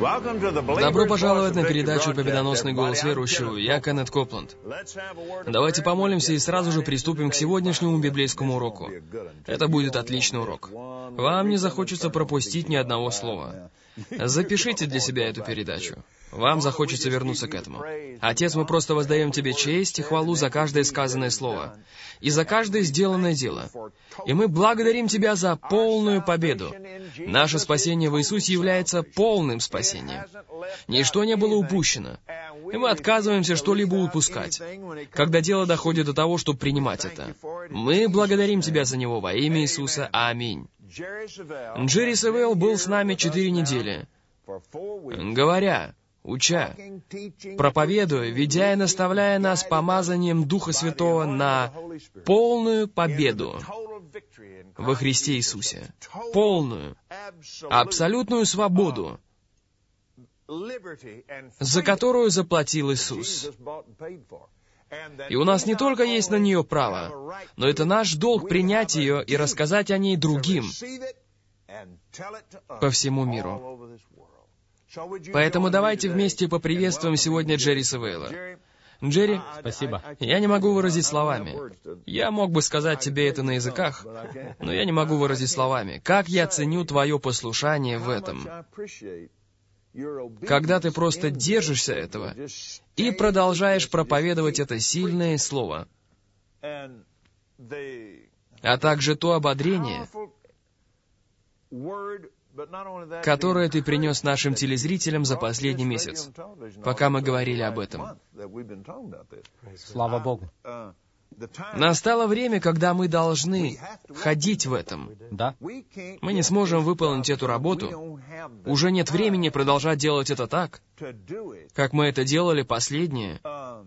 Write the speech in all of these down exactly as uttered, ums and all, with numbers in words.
Добро пожаловать на передачу «Победоносный голос верующего». Я Кеннет Копланд. Давайте помолимся и сразу же приступим к сегодняшнему библейскому уроку. Это будет отличный урок. Вам не захочется пропустить ни одного слова. Запишите для себя эту передачу. Вам захочется вернуться к этому. Отец, мы просто воздаем Тебе честь и хвалу за каждое сказанное слово и за каждое сделанное дело. И мы благодарим Тебя за полную победу. Наше спасение в Иисусе является полным спасением. Ничто не было упущено. И мы отказываемся что-либо упускать, когда дело доходит до того, чтобы принимать это. Мы благодарим Тебя за него во имя Иисуса. Аминь. Джерри Севелл был с нами четыре недели, говоря, уча, проповедуя, ведя и наставляя нас помазанием Духа Святого на полную победу во Христе Иисусе. Полную, абсолютную свободу, за которую заплатил Иисус. И у нас не только есть на нее право, но это наш долг принять ее и рассказать о ней другим по всему миру. Поэтому давайте вместе поприветствуем сегодня Джерри Севелла. Джерри, спасибо. Я не могу выразить словами. Я мог бы сказать тебе это на языках, но я не могу выразить словами. Как я ценю твое послушание в этом. Когда ты просто держишься этого и продолжаешь проповедовать это сильное слово, а также то ободрение, которое ты принес нашим телезрителям за последний месяц, пока мы говорили об этом. Слава Богу. Настало время, когда мы должны ходить в этом. Да. Мы не сможем выполнить эту работу. Уже нет времени продолжать делать это так, как мы это делали последние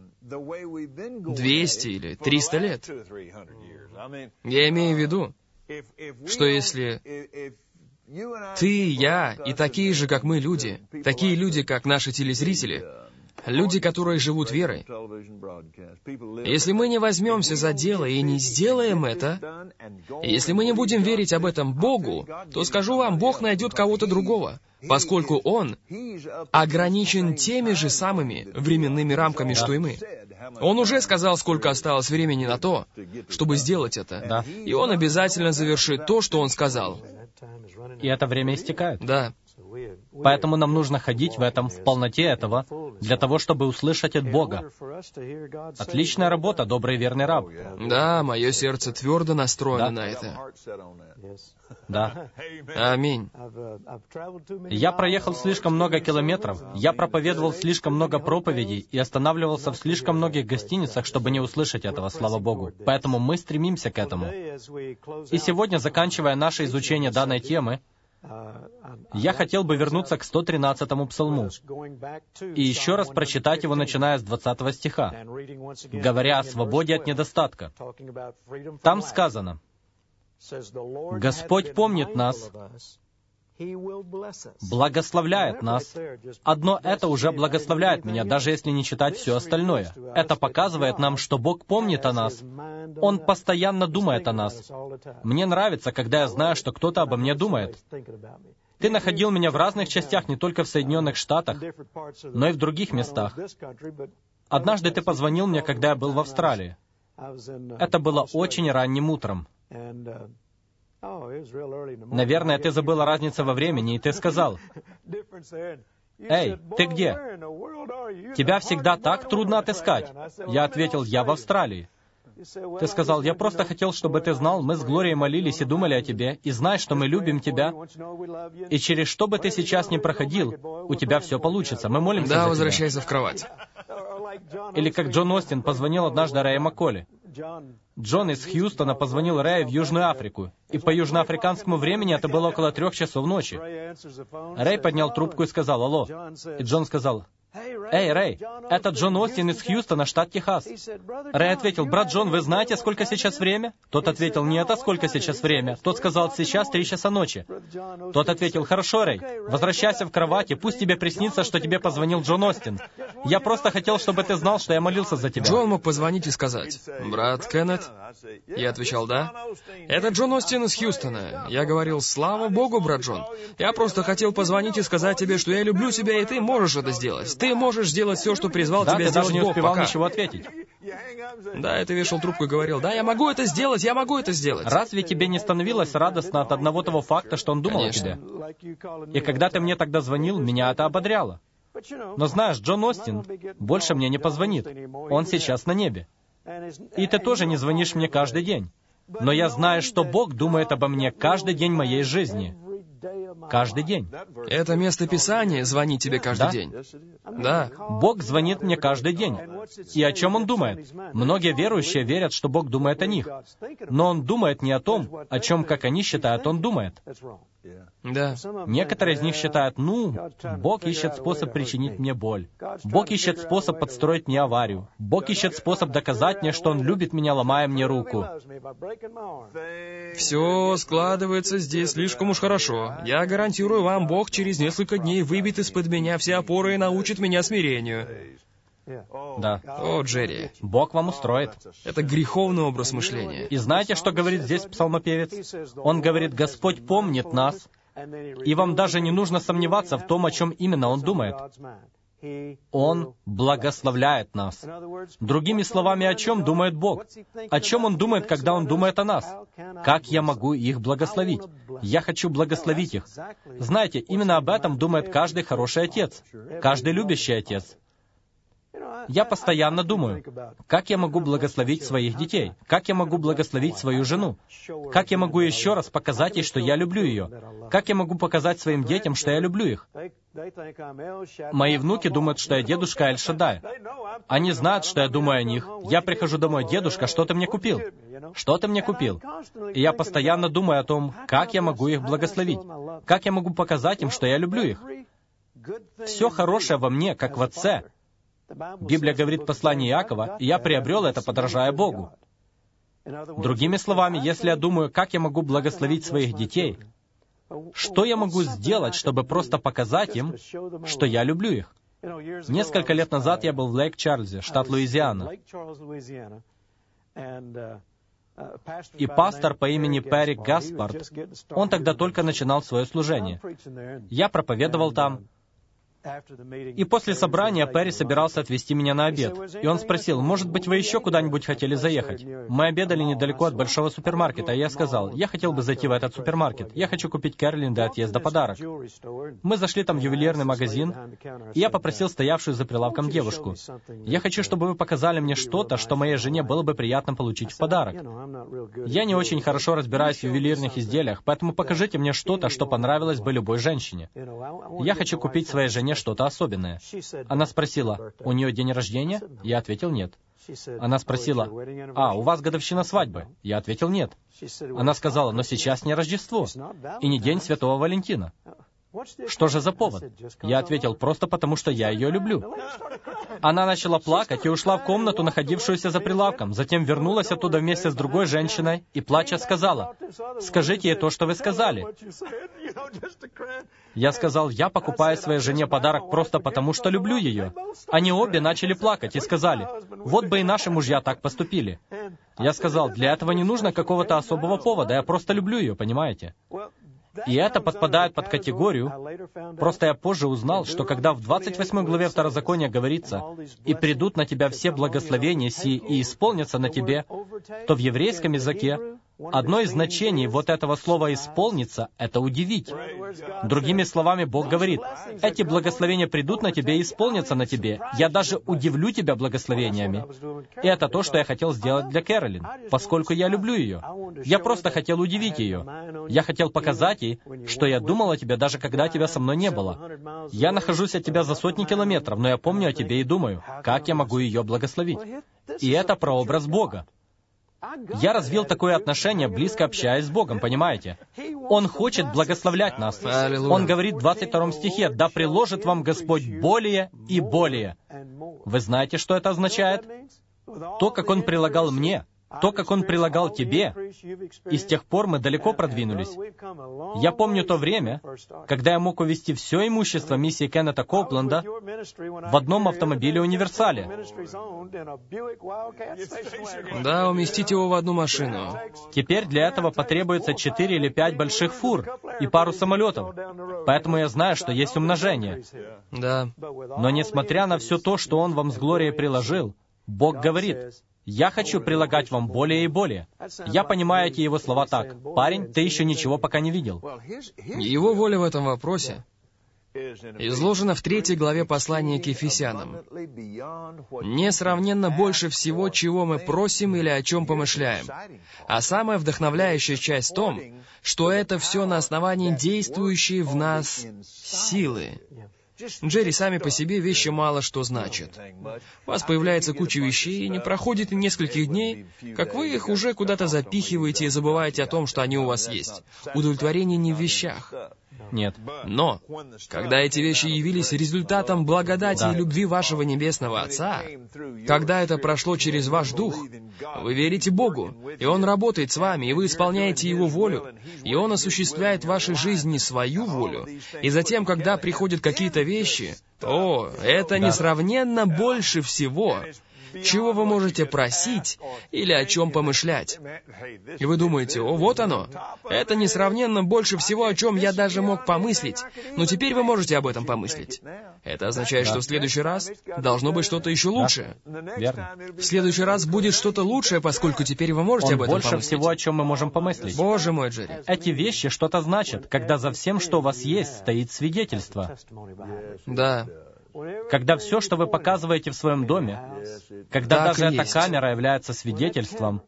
двести или триста лет. Я имею в виду, что если ты, я и такие же, как мы, люди, такие люди, как наши телезрители, люди, которые живут верой, если мы не возьмемся за дело и не сделаем это, если мы не будем верить об этом Богу, то, скажу вам, Бог найдет кого-то другого, поскольку Он ограничен теми же самыми временными рамками, что и мы. Он уже сказал, сколько осталось времени на то, чтобы сделать это. Да. И Он обязательно завершит то, что Он сказал. И это время истекает. Да. Поэтому нам нужно ходить в этом, в полноте этого, для того, чтобы услышать от Бога. Отличная работа, добрый и верный раб. Да, мое сердце твердо настроено Да. на это. Да. Аминь. Я проехал слишком много километров, я проповедовал слишком много проповедей и останавливался в слишком многих гостиницах, чтобы не услышать этого, слава Богу. Поэтому мы стремимся к этому. И сегодня, заканчивая наше изучение данной темы, я хотел бы вернуться к сто тринадцатому псалму и еще раз прочитать его, начиная с двадцатого стиха, говоря о свободе от недостатка. Там сказано: «Господь помнит нас, благословляет нас». Одно это уже благословляет меня, даже если не читать все остальное. Это показывает нам, что Бог помнит о нас. Он постоянно думает о нас. Мне нравится, когда я знаю, что кто-то обо мне думает. Ты находил меня в разных частях, не только в Соединенных Штатах, но и в других местах. Однажды ты позвонил мне, когда я был в Австралии. Это было очень ранним утром. Наверное, ты забыл о разнице во времени, и ты сказал: «Эй, ты где? Тебя всегда так трудно отыскать». Я ответил: «Я в Австралии». Ты сказал: «Я просто хотел, чтобы ты знал, мы с Глорией молились и думали о тебе, и знай, что мы любим тебя, и через что бы ты сейчас ни проходил, у тебя все получится. Мы молимся за тебя». Да, возвращайся в кровать. Или как Джон Остин позвонил однажды Рэю Макколе. Джон из Хьюстона позвонил Рэю в Южную Африку, и по южноафриканскому времени это было около трех часов ночи. Рэй поднял трубку и сказал: «Алло». И Джон сказал: «Эй, Рэй, это Джон Остин из Хьюстона, штат Техас». Рэй ответил: «Брат Джон, вы знаете, сколько сейчас время?» Тот ответил: «Нет, а сколько сейчас время?» Тот сказал: «Сейчас три часа ночи». Тот ответил: «Хорошо, Рэй, возвращайся в кровати, пусть тебе приснится, что тебе позвонил Джон Остин. Я просто хотел, чтобы ты знал, что я молился за тебя». Джон мог позвонить и сказать: «Брат Кеннет?» Я отвечал: «Да». «Это Джон Остин из Хьюстона». Я говорил: «Слава Богу, брат Джон. Я просто хотел позвонить и сказать тебе, что я люблю тебя, и ты можешь это сделать. Ты можешь сделать все, что призвал да, тебя ты сделать даже не Бог, успевал пока». ничего ответить. Да, это вешал трубку и говорил: «Да, я могу это сделать, я могу это сделать». Разве тебе не становилось радостно от одного того факта, что он думал Конечно. о тебе? И когда ты мне тогда звонил, меня это ободряло. Но знаешь, Джон Остин больше мне не позвонит. Он сейчас на небе. И ты тоже не звонишь мне каждый день. Но я знаю, что Бог думает обо мне каждый день моей жизни. Каждый день. Это место Писания звонит тебе каждый Да? день. Да. Бог звонит мне каждый день. И о чем Он думает? Многие верующие верят, что Бог думает о них. Но Он думает не о том, о чем, как они считают, Он думает. Да. Некоторые из них считают: ну, Бог ищет способ причинить мне боль. Бог ищет способ подстроить мне аварию. Бог ищет способ доказать мне, что Он любит меня, ломая мне руку. Все складывается здесь слишком уж хорошо. Я гарантирую вам, Бог через несколько дней выбьет из-под меня все опоры и научит меня смирению. Да. О, Джерри, Бог вам устроит. это греховный образ мышления. И знаете, что говорит здесь псалмопевец? Он говорит: «Господь помнит нас, и вам даже не нужно сомневаться в том, о чем именно Он думает. Он благословляет нас». Другими словами, о чем думает Бог? О чем Он думает, когда Он думает о нас? Как я могу их благословить? Я хочу благословить их. Знаете, именно об этом думает каждый хороший отец, каждый любящий отец. Я постоянно думаю, как я могу благословить своих детей? Как я могу благословить свою жену? Как я могу еще раз показать ей, что я люблю ее? Как я могу показать своим детям, что я люблю их? Мои внуки думают, что я дедушка Эль-Шаддай. Они знают, что я думаю о них. Я прихожу домой: «Дедушка, что ты мне купил? Что ты мне купил?» И я постоянно думаю о том, как я могу их благословить. Как я могу показать им, что я люблю их. Все хорошее во мне, как в отце. Библия говорит в послании Иакова: «И я приобрел это, подражая Богу». Другими словами, если я думаю, как я могу благословить своих детей, что я могу сделать, чтобы просто показать им, что я люблю их? Несколько лет назад я был в Лейк-Чарльзе, штат Луизиана. И пастор по имени Перри Гаспард, он тогда только начинал свое служение. Я проповедовал там. И после собрания Перри собирался отвезти меня на обед. И он спросил: «Может быть, вы еще куда-нибудь хотели заехать?» Мы обедали недалеко от большого супермаркета, и я сказал: «Я хотел бы зайти в этот супермаркет. Я хочу купить Кэролин до отъезда подарок». Мы зашли там в ювелирный магазин, и я попросил стоявшую за прилавком девушку: «Я хочу, чтобы вы показали мне что-то, что моей жене было бы приятно получить в подарок. Я не очень хорошо разбираюсь в ювелирных изделиях, поэтому покажите мне что-то, что понравилось бы любой женщине. Я хочу купить своей жене что-то особенное». Она спросила: «У нее день рождения?» Я ответил: «Нет». Она спросила: «А, у вас годовщина свадьбы?» Я ответил: «Нет». Она сказала: «Но сейчас не Рождество и не День Святого Валентина. Что же за повод?» Я ответил: «Просто потому, что я ее люблю». Она начала плакать и ушла в комнату, находившуюся за прилавком. Затем вернулась оттуда вместе с другой женщиной и, плача, сказала: «Скажите ей то, что вы сказали». Я сказал: «Я покупаю своей жене подарок просто потому, что люблю ее». Они обе начали плакать и сказали: «Вот бы и наши мужья так поступили». Я сказал: «Для этого не нужно какого-то особого повода, я просто люблю ее, понимаете?» И это подпадает под категорию. Просто я позже узнал, что когда в двадцать восьмой главе Второзакония говорится: «И придут на тебя все благословения сии и исполнятся на тебе», то в еврейском языке одно из значений вот этого слова «исполниться» — это «удивить». Другими словами, Бог говорит: «Эти благословения придут на тебе и исполнятся на тебе. Я даже удивлю тебя благословениями». И это то, что я хотел сделать для Кэролин, поскольку я люблю ее. Я просто хотел удивить ее. Я хотел показать ей, что я думал о тебе, даже когда тебя со мной не было. Я нахожусь от тебя за сотни километров, но я помню о тебе и думаю, как я могу ее благословить. И это прообраз Бога. Я развил такое отношение, близко общаясь с Богом, понимаете? Он хочет благословлять нас. Аллилуйя. Он говорит в двадцать втором стихе: «Да приложит вам Господь более и более». Вы знаете, что это означает? То, как Он прилагал мне, то, как Он прилагал тебе, и с тех пор мы далеко продвинулись. Я помню то время, когда я мог увезти все имущество миссии Кеннета Копленда в одном автомобиле «Универсале». Да, уместить его в одну машину. Теперь для этого потребуется четыре или пять больших фур и пару самолетов. Поэтому я знаю, что есть умножение. Да. Но несмотря на все то, что Он вам с Глорией приложил, Бог говорит: «Я хочу прилагать вам более и более». Я понимаю эти Его слова так: «Парень, ты еще ничего пока не видел». Его воля в этом вопросе изложена в третьей главе послания к Ефесянам. Несравненно больше всего, чего мы просим или о чем помышляем. А самая вдохновляющая часть в том, что это все на основании действующей в нас силы. Джерри, сами по себе вещи мало что значат. У вас появляется куча вещей, и не проходит и нескольких дней, как вы их уже куда-то запихиваете и забываете о том, что они у вас есть. Удовлетворение не в вещах. Нет. Но, когда эти вещи явились результатом благодати Да. и любви вашего Небесного Отца, когда это прошло через ваш дух, вы верите Богу, и Он работает с вами, и вы исполняете Его волю, и Он осуществляет в вашей жизни свою волю, и затем, когда приходят какие-то вещи, о, это Да. несравненно больше всего, чего вы можете просить или о чем помышлять. И вы думаете: о, вот оно. Это несравненно больше всего, о чем я даже мог помыслить. Но теперь вы можете об этом помыслить. Это означает, Да. что в следующий раз должно быть что-то еще лучшее. Верно. В следующий раз будет что-то лучшее, поскольку теперь вы можете Он об этом больше помыслить. всего, о чем мы можем помыслить. Боже мой, Джерри. Эти вещи что-то значат, когда за всем, что у вас есть, стоит свидетельство. Да. Когда все, что вы показываете в своем доме, когда Так даже и эта есть. камера является свидетельством,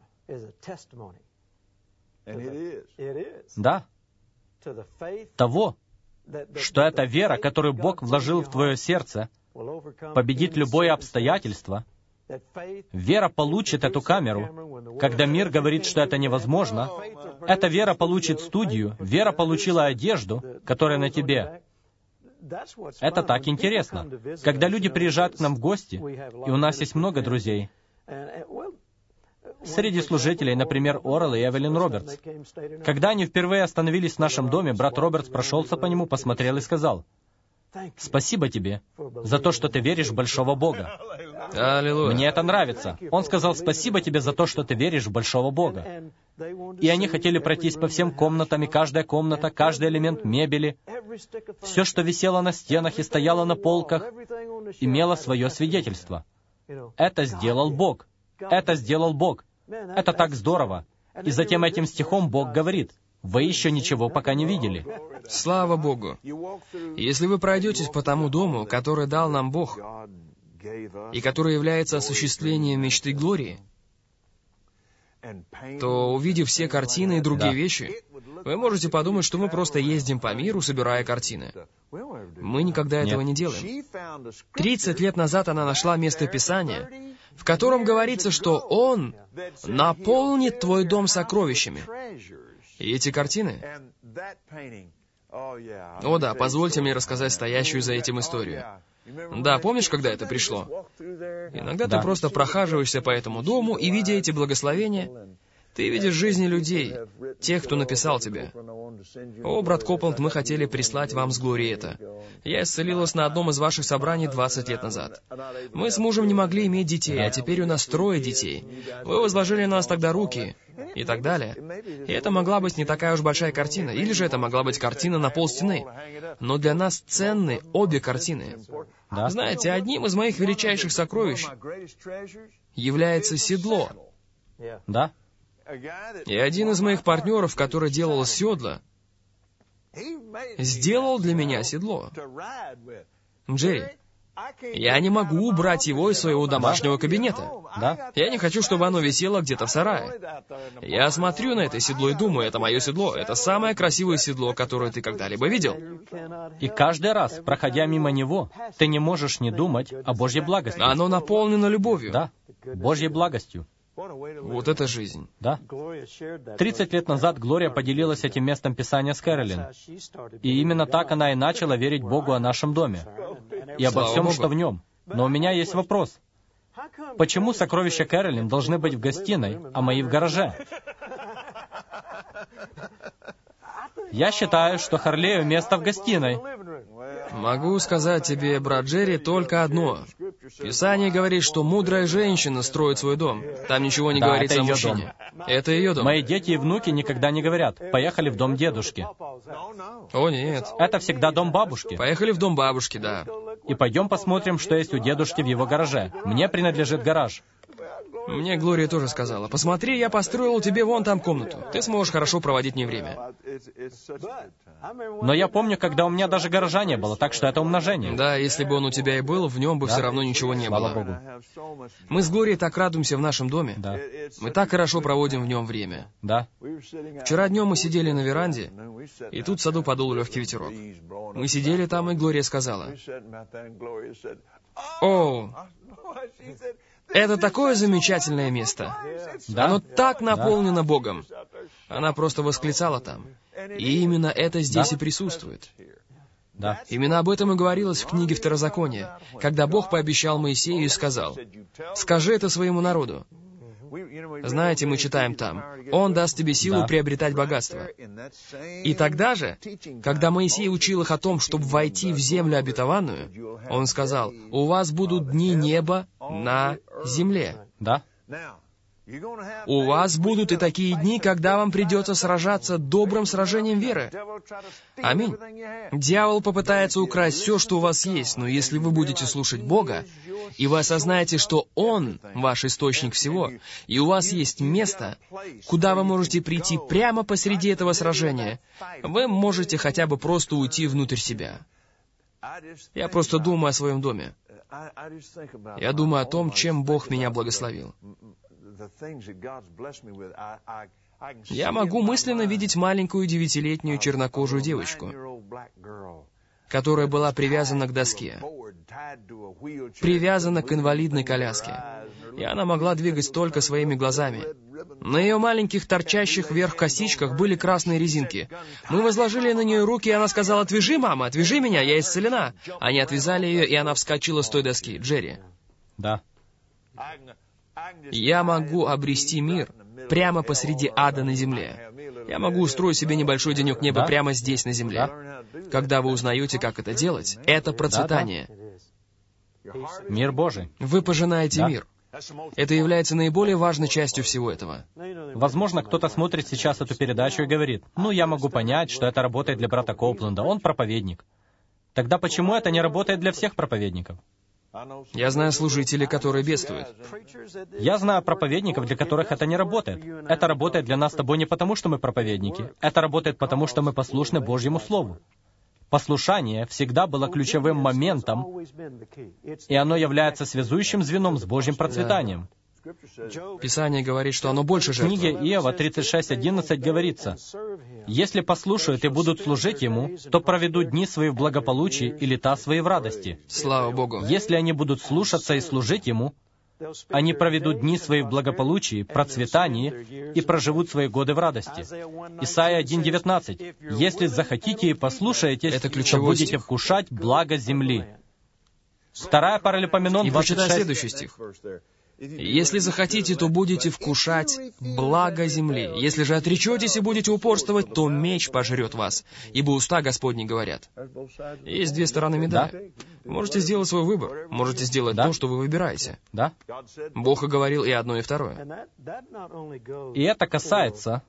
да, того, что эта вера, которую Бог вложил в твое сердце, победит любое обстоятельство, вера получит эту камеру. Когда мир говорит, что это невозможно, эта вера получит студию, вера получила одежду, которая на тебе. Это так интересно. Когда люди приезжают к нам в гости, и у нас есть много друзей, среди служителей, например, Орел и Эвелин Робертс. Когда они впервые остановились в нашем доме, брат Робертс прошелся по нему, посмотрел и сказал: «Спасибо тебе за то, что ты веришь в большого Бога». Аллилуйя. Мне это нравится. Он сказал: «Спасибо тебе за то, что ты веришь в большого Бога». И они хотели пройтись по всем комнатам, и каждая комната, каждый элемент мебели, все, что висело на стенах и стояло на полках, имело свое свидетельство. Это сделал Бог. Это сделал Бог. Это так здорово. И затем этим стихом Бог говорит: «Вы еще ничего пока не видели». Слава Богу. Если вы пройдетесь по тому дому, который дал нам Бог, и который является осуществлением мечты Глории, то, увидев все картины и другие Да. вещи, вы можете подумать, что мы просто ездим по миру, собирая картины. Мы никогда этого Нет. не делаем. Тридцать лет назад она нашла место Писания, в котором говорится, что Он наполнит твой дом сокровищами. И эти картины... О да, позвольте мне рассказать стоящую за этим историю. Да, помнишь, когда это пришло? Иногда Да. ты просто прохаживаешься по этому дому, и, видя эти благословения, ты видишь жизни людей, тех, кто написал тебе. «О, брат Копланд, мы хотели прислать вам с Глорией это. Я исцелилась на одном из ваших собраний двадцать лет назад. Мы с мужем не могли иметь детей, а теперь у нас трое детей. Вы возложили на нас тогда руки». И так далее. И это могла быть не такая уж большая картина, или же это могла быть картина на полстены. Но для нас ценны обе картины. Да. Знаете, одним из моих величайших сокровищ является седло. Да? И один из моих партнеров, который делал седла, сделал для меня седло. Джерри, я не могу убрать его из своего домашнего кабинета. Да? Я не хочу, чтобы оно висело где-то в сарае. Я смотрю на это седло и думаю, это мое седло. Это самое красивое седло, которое ты когда-либо видел. И каждый раз, проходя мимо него, ты не можешь не думать о Божьей благости. Оно наполнено любовью. Да, Божьей благостью. Вот это жизнь. Да. Тридцать лет назад Глория поделилась этим местом Писания с Кэролин. И именно так она и начала верить Богу о нашем доме. И обо Слава всем, Богу. что в нем. Но у меня есть вопрос. Почему сокровища Кэролин должны быть в гостиной, а мои в гараже? Я считаю, что Харлею место в гостиной. Могу сказать тебе, брат Джерри, только одно. Писание говорит, что мудрая женщина строит свой дом. Там ничего не Да, говорится это о ее мужчине. Это ее дом. Мои дети и внуки никогда не говорят: «Поехали в дом дедушки». О, нет. Это всегда дом бабушки. Поехали в дом бабушки, да. И пойдем посмотрим, что есть у дедушки в его гараже. Мне принадлежит гараж. Мне Глория тоже сказала: посмотри, я построил тебе вон там комнату. Ты сможешь хорошо проводить мне время. Но я помню, когда у меня даже гаража не было, так что это умножение. Да, если бы он у тебя и был, в нем бы Да. все равно ничего не Слава было. Богу. Мы с Глорией так радуемся в нашем доме. Да. Мы так хорошо проводим в нем время. Да. Вчера днем мы сидели на веранде, и тут в саду подул легкий ветерок. Мы сидели там, и Глория сказала: «О, это такое замечательное место. Да. Оно так наполнено Богом». Она просто восклицала там. И именно это здесь Да. и присутствует. Да. Именно об этом и говорилось в книге Второзакония, когда Бог пообещал Моисею и сказал: «Скажи это своему народу». Знаете, мы читаем там: «Он даст тебе силу Да. приобретать богатство». И тогда же, когда Моисей учил их о том, чтобы войти в землю обетованную, он сказал: «У вас будут дни неба на земле». Да. У вас будут и такие дни, когда вам придется сражаться добрым сражением веры. Аминь. Дьявол попытается украсть все, что у вас есть, но если вы будете слушать Бога, и вы осознаете, что Он ваш источник всего, и у вас есть место, куда вы можете прийти прямо посреди этого сражения, вы можете хотя бы просто уйти внутрь себя. Я просто думаю о своем доме. Я думаю о том, чем Бог меня благословил. Я могу мысленно видеть маленькую девятилетнюю чернокожую девочку, которая была привязана к доске, привязана к инвалидной коляске. И она могла двигать только своими глазами. На ее маленьких торчащих вверх косичках были красные резинки. Мы возложили на нее руки, и она сказала: «Отвяжи, мама, отвяжи меня, я исцелена». Они отвязали ее, и она вскочила с той доски. Джерри, Да. я могу обрести мир прямо посреди ада на земле. Я могу устроить себе небольшой денек неба Да. прямо здесь, на земле. Когда вы узнаете, как это делать, это процветание. Мир Божий. Вы пожинаете Да. мир. Это является наиболее важной частью всего этого. Возможно, кто-то смотрит сейчас эту передачу и говорит: «Ну, я могу понять, что это работает для брата Копленда, он проповедник». Тогда почему это не работает для всех проповедников? Я знаю служителей, которые бедствуют. Я знаю проповедников, для которых это не работает. Это работает для нас с тобой не потому, что мы проповедники. Это работает потому, что мы послушны Божьему Слову. Послушание всегда было ключевым моментом, и оно является связующим звеном с Божьим процветанием. Писание говорит, что оно больше В книге жертвы. Иова тридцать шесть одиннадцать говорится: «Если послушают и будут служить Ему, то проведут дни свои в благополучии и лета свои в радости. Слава Богу. Если они будут слушаться и служить Ему, они проведут дни свои в благополучии, процветании и проживут свои годы в радости». Исайя один девятнадцать. «Если захотите и послушаетесь, Это то ключевой будете стих. вкушать благо земли». Вторая Паралипоменон И двадцать прочитай шесть. следующий стих. «Если захотите, то будете вкушать благо земли. Если же отречетесь и будете упорствовать, то меч пожрет вас, ибо уста Господни говорят». Есть две стороны медали. Можете сделать свой выбор. Можете сделать Да. то, что вы выбираете. Да? Бог оговорил и одно, и второе. И это касается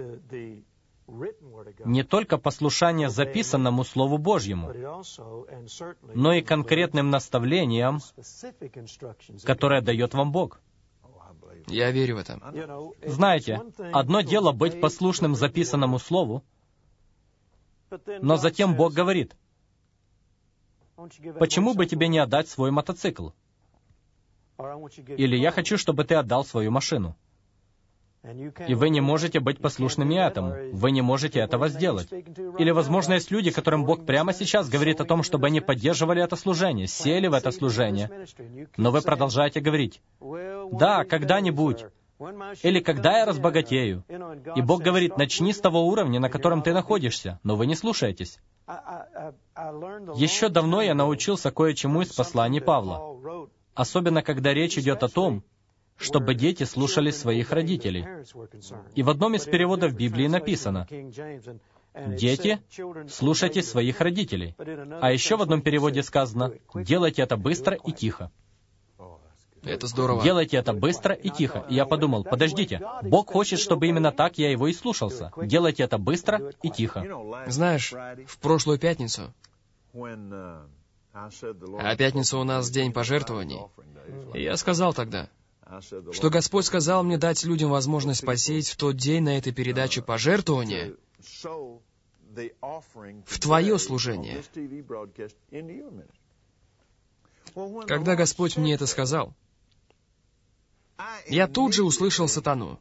не только послушания записанному Слову Божьему, но и конкретным наставлениям, которые дает вам Бог. Я верю в это. Знаете, одно дело быть послушным записанному Слову, но затем Бог говорит: «Почему бы тебе не отдать свой мотоцикл?» Или «Я хочу, чтобы ты отдал свою машину». И вы не можете быть послушными этому. Вы не можете этого сделать. Или, возможно, есть люди, которым Бог прямо сейчас говорит о том, чтобы они поддерживали это служение, сели в это служение. Но вы продолжаете говорить: «Да, когда-нибудь». Или когда я разбогатею. И Бог говорит, начни с того уровня, на котором ты находишься, но вы не слушаетесь. Еще давно я научился кое-чему из посланий Павла, особенно когда речь идет о том, чтобы дети слушали своих родителей. И в одном из переводов Библии написано: «Дети, слушайте своих родителей». А еще в одном переводе сказано: «Делайте это быстро и тихо». Это здорово. Делайте это быстро и тихо. И я подумал, подождите, Бог хочет, чтобы именно так я его и слушался. Делайте это быстро и тихо. Знаешь, в прошлую пятницу, а пятница у нас день пожертвований, и я сказал тогда, что Господь сказал мне дать людям возможность посеять в тот день на этой передаче пожертвования в Твое служение. Когда Господь мне это сказал, я тут же услышал сатану.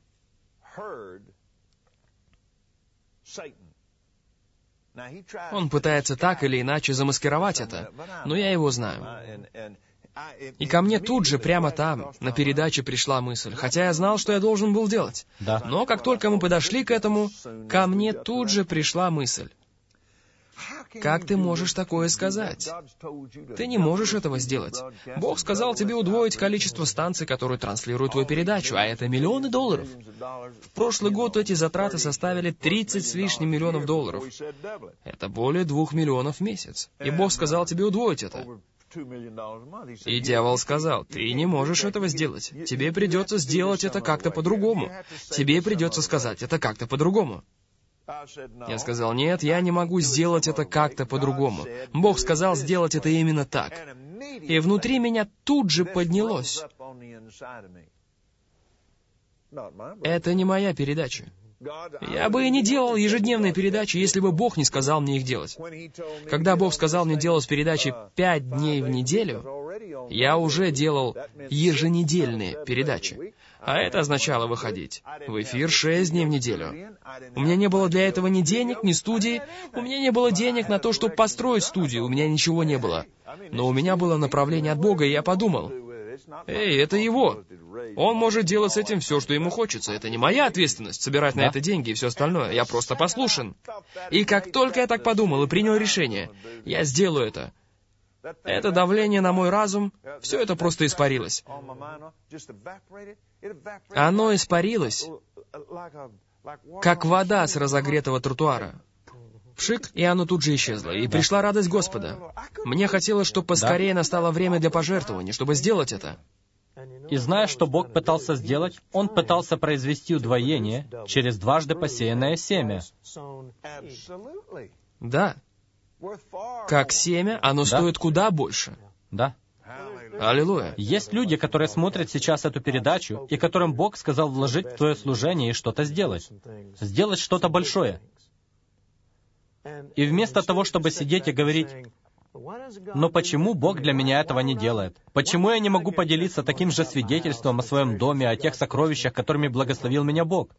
Он пытается так или иначе замаскировать это, но я его знаю. И ко мне тут же, прямо там, на передаче пришла мысль, хотя я знал, что я должен был делать. Да. Но как только мы подошли к этому, ко мне тут же пришла мысль. Как ты можешь такое сказать? Ты не можешь этого сделать. Бог сказал тебе удвоить количество станций, которые транслируют твою передачу, а это миллионы долларов. В прошлый год эти затраты составили тридцать с лишним миллионов долларов. Это более двух миллионов в месяц. И Бог сказал тебе удвоить это. И дьявол сказал, ты не можешь этого сделать. Тебе придется сделать это как-то по-другому. Тебе придется сказать это как-то по-другому. Я сказал, нет, я не могу сделать это как-то по-другому. Бог сказал сделать это именно так. И внутри меня тут же поднялось. Это не моя передача. Я бы и не делал ежедневные передачи, если бы Бог не сказал мне их делать. Когда Бог сказал мне делать передачи пять дней в неделю, я уже делал еженедельные передачи. А это означало выходить в эфир шесть дней в неделю. У меня не было для этого ни денег, ни студии. У меня не было денег на то, чтобы построить студию. У меня ничего не было. Но у меня было направление от Бога, и я подумал, «Эй, это Его. Он может делать с этим все, что ему хочется. Это не моя ответственность, собирать на Да. это деньги и все остальное. Я просто послушен». И как только я так подумал и принял решение, я сделаю это. Это давление на мой разум, все это просто испарилось. Оно испарилось, как вода с разогретого тротуара. Пшик, и оно тут же исчезло. И пришла радость Господа. Мне хотелось, чтобы поскорее настало время для пожертвований, чтобы сделать это. И зная, что Бог пытался сделать, Он пытался произвести удвоение через дважды посеянное семя. Да. Как семя, оно Да. стоит куда больше. Да. Аллилуйя. Есть люди, которые смотрят сейчас эту передачу, и которым Бог сказал вложить в твое служение и что-то сделать. Сделать что-то большое. И вместо того, чтобы сидеть и говорить, «Но почему Бог для меня этого не делает? Почему я не могу поделиться таким же свидетельством о своем доме, о тех сокровищах, которыми благословил меня Бог?»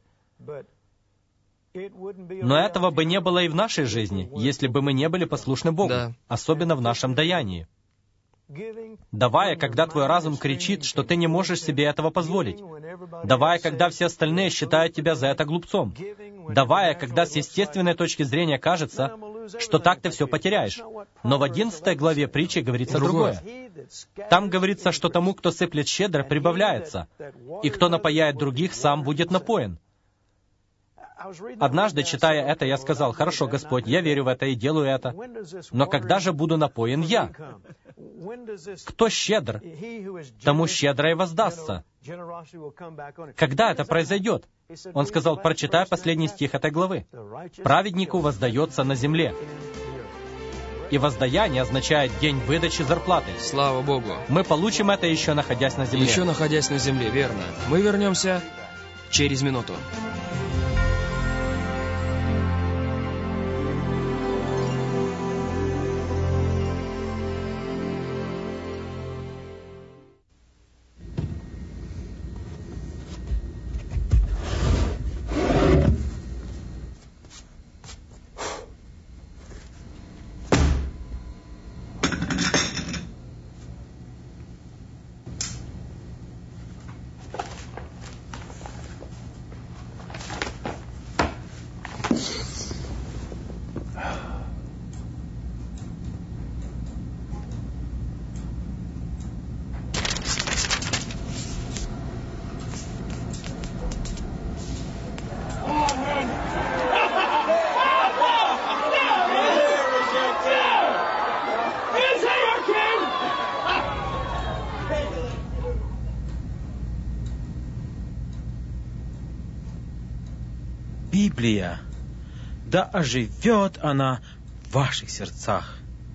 Но этого бы не было и в нашей жизни, если бы мы не были послушны Богу, Да. особенно в нашем даянии. Давая, когда твой разум кричит, что ты не можешь себе этого позволить. Давая, когда все остальные считают тебя за это глупцом. Давая, когда с естественной точки зрения кажется, что так ты все потеряешь. Но в одиннадцатой главе притчи говорится другое. Там говорится, что тому, кто сыплет щедро, прибавляется, и кто напояет других, сам будет напоен. Однажды, читая это, я сказал, «Хорошо, Господь, я верю в это и делаю это, но когда же буду напоен я? Кто щедр, тому щедро и воздастся». Когда это произойдет? Он сказал, прочитай последний стих этой главы. «Праведнику воздается на земле». И воздаяние означает день выдачи зарплаты. Слава Богу. Мы получим это, еще находясь на земле. Еще находясь на земле, верно. Мы вернемся через минуту. Библия, да оживет она в ваших сердцах.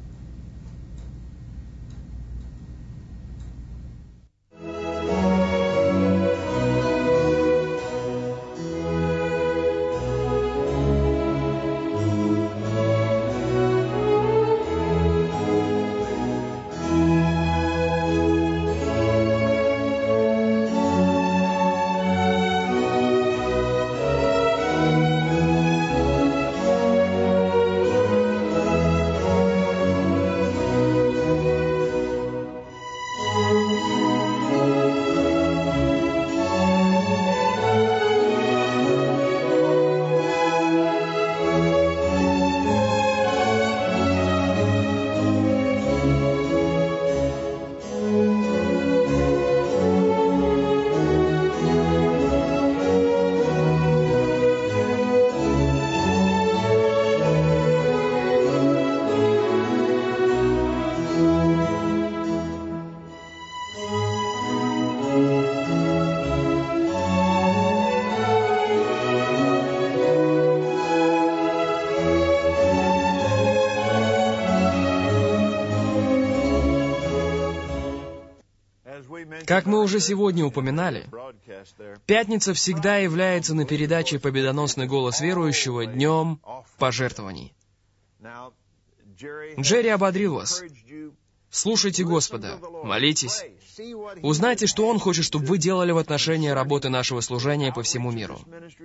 Как мы уже сегодня упоминали, пятница всегда является на передаче «Победоносный голос верующего» днем пожертвований. Джерри ободрил вас. Слушайте Господа, молитесь. Узнайте, что Он хочет, чтобы вы делали в отношении работы нашего служения по всему миру.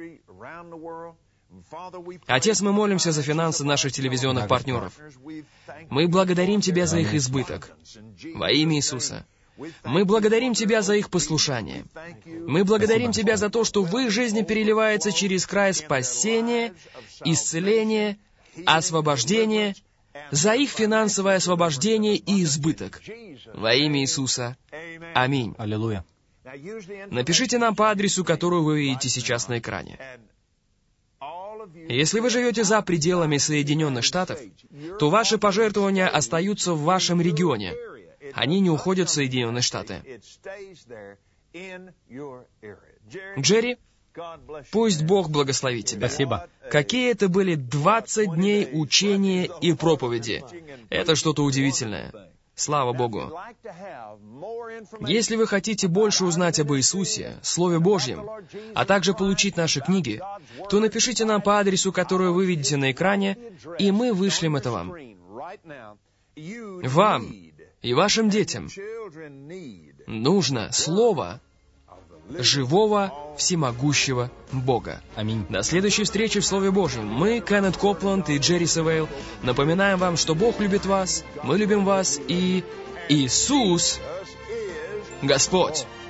Отец, мы молимся за финансы наших телевизионных партнеров. Мы благодарим Тебя за их избыток. Во имя Иисуса. Мы благодарим Тебя за их послушание. Мы благодарим Тебя за то, что в их жизни переливается через край спасение, исцеление, освобождение, за их финансовое освобождение и избыток. Во имя Иисуса. Аминь. Аллилуйя. Напишите нам по адресу, который вы видите сейчас на экране. Если вы живете за пределами Соединенных Штатов, то ваши пожертвования остаются в вашем регионе. Они не уходят в Соединенные Штаты. Джерри, пусть Бог благословит тебя. Спасибо. Какие это были двадцать дней учения и проповеди. Это что-то удивительное. Слава Богу. Если вы хотите больше узнать об Иисусе, Слове Божьем, а также получить наши книги, то напишите нам по адресу, который вы видите на экране, и мы вышлем это вам. Вам и вашим детям нужно Слово живого, всемогущего Бога. Аминь. До следующей встречи в Слове Божьем. Мы, Кеннет Копланд и Джерри Севейл, напоминаем вам, что Бог любит вас, мы любим вас, и Иисус Господь.